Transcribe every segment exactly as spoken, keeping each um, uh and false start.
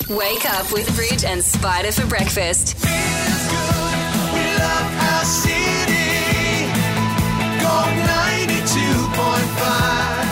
Wake up with Bridge and Spider for breakfast. Feels good. We love our city. Gold ninety-two point five.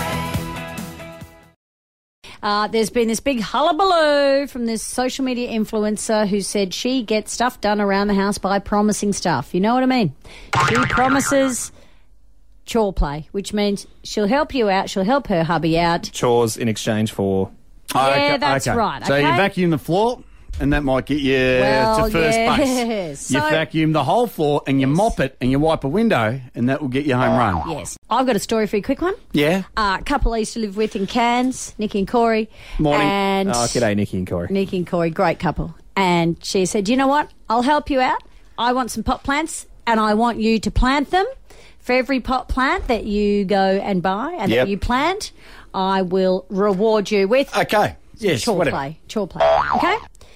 Uh, there's been this big hullabaloo from this social media influencer who said she gets stuff done around the house by promising stuff. You know what I mean? She promises chore play, which means she'll help you out, she'll help her hubby out. Chores in exchange for... Yeah, Okay, that's okay. right. So okay? you vacuum the floor, and that might get you Well, to first yes. base. You So- vacuum the whole floor, and you Yes. mop it, and you wipe a window, and that will get you home run. Yes. I've got a story for you, quick one. Yeah. Uh, a couple I used to live with in Cairns, Nikki and Corey. Morning. And Oh, g'day, Nikki and Corey. Nikki and Corey, great couple. And she said, you know what? I'll help you out. I want some pot plants, and I want you to plant them. For every pot plant that you go and buy and Yep. that you plant, I will reward you with Okay. Yes, chore whatever. play. Chore play. Okay?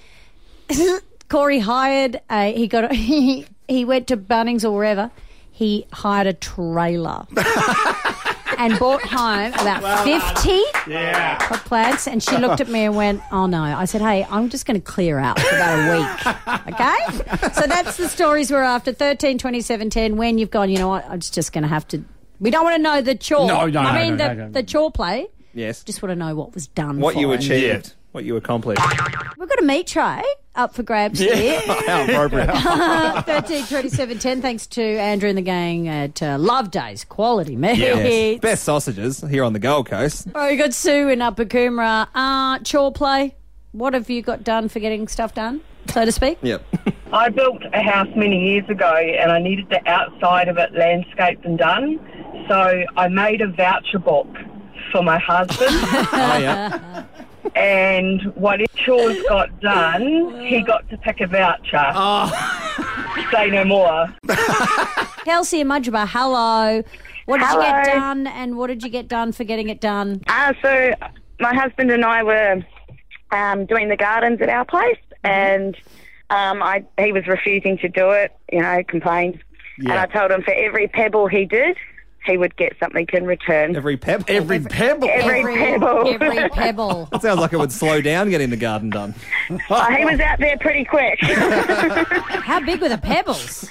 Corey hired a, he got a, he, he went to Bunnings or wherever. He hired a trailer and brought home about fifty Yeah. pot plants, and she looked at me and went, oh no. I said, hey, I'm just going to clear out for about a week. Okay? So that's the stories we're after. thirteen, twenty-seven, ten, when you've gone, you know what, I'm just going to have to, we don't want to know the chore. No, no, I no, mean no, the, no, no. the chore play. Yes. Just want to know what was done What for you him. achieved. What you accomplished. We've got a meat tray up for grabs here. How appropriate. thirteen, twenty-seven, ten. Thanks to Andrew and the gang at uh, Love Days. Quality meat. Yes. Best sausages here on the Gold Coast. Oh, you got Sue in Upper Coomera. Uh, chore play. What have you got done for getting stuff done, so to speak? Yep. I built a house many years ago and I needed the outside of it landscaped and done. So I made a voucher book for my husband. Oh, yeah. And what his chores got done, he got to pick a voucher. Oh. Say no more. Kelsey and Mudgebar, hello. What did you get Hello. done, and what did you get done for getting it done? Uh, so my husband and I were um, doing the gardens at our place, and um, I he was refusing to do it, you know, complained. And Yeah. I told him for every pebble he did, he would get something in return. Every pep. Every pebble. Every pebble. Every pebble. That sounds like it would slow down getting the garden done. Oh, he was out there pretty quick. How big were the pebbles?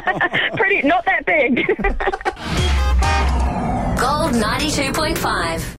pretty, not that big. Gold ninety-two point five.